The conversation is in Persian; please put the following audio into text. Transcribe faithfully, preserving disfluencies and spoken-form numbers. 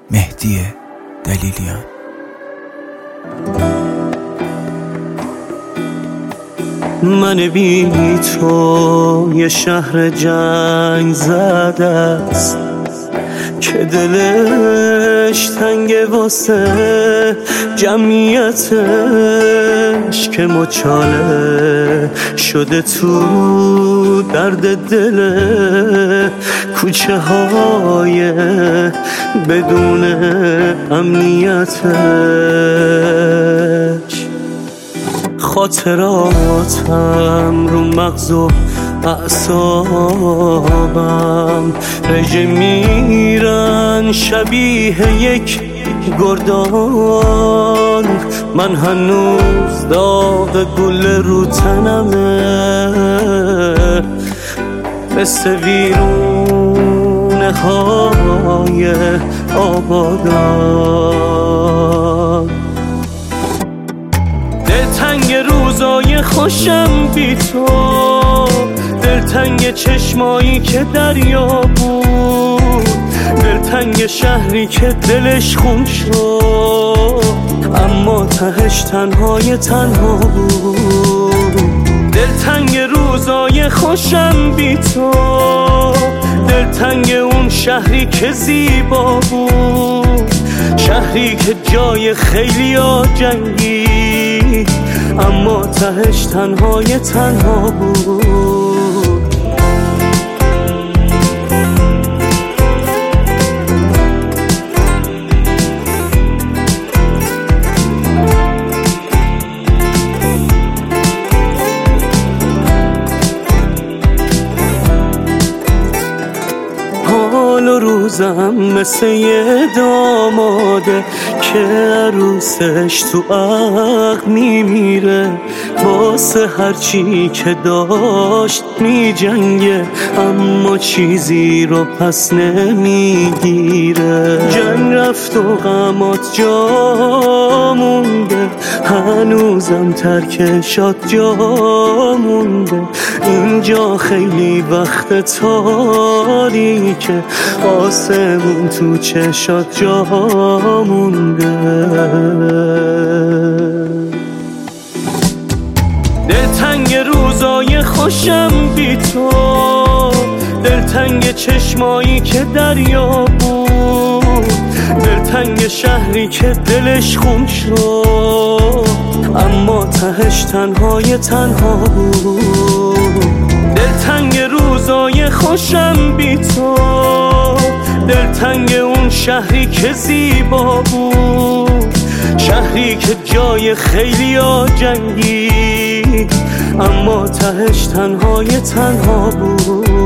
مهدی دلیلیان. من بی تو یه شهر جنگ زده است که دلش تنگه واسه جمعیتش، که مچاله شده تو درد دل کوچه های بدون امنیتش. خاطراتم رو مغز و اعصابم رژه میرن شبیه یک گردان. من هنوز داغ گل رو تنمه، مثل ویرونه های آبادان. دلتنگ روزای خوشم بی تو، دلتنگ چشمایی که دریا بود، دلتنگ شهری که دلش خون شد اما تهش تنهای تنها بود. دلتنگ روزای خوشم بی تو، دلتنگ اون شهری که زیبا بود، شهری که جای خیلی ها جنگی اما تهش تنهای تنها بود. حال و روزم مثل یه داماده که عروسش تو عقل میمیره، واسه هرچی که داشت میجنگه اما چیزی رو پس نمیگیره. جنگ رفت و غمات جا مونده، هنوزم ترکشات جا مونده. اینجا خیلی وقت تاریکه، آسمون تو چشات جا مونده. دلتنگ روزای خوشم بی تو، دلتنگ چشمایی که دریا بود، دلتنگ شهری که دلش خون شد اما تهش تنهای تنها بود. دلتنگ روزای خوشم بی تو، دلتنگ اون شهری که زیبا بود، شهری که جای خیلی ها جنگی اما تهش تنهای تنها بود.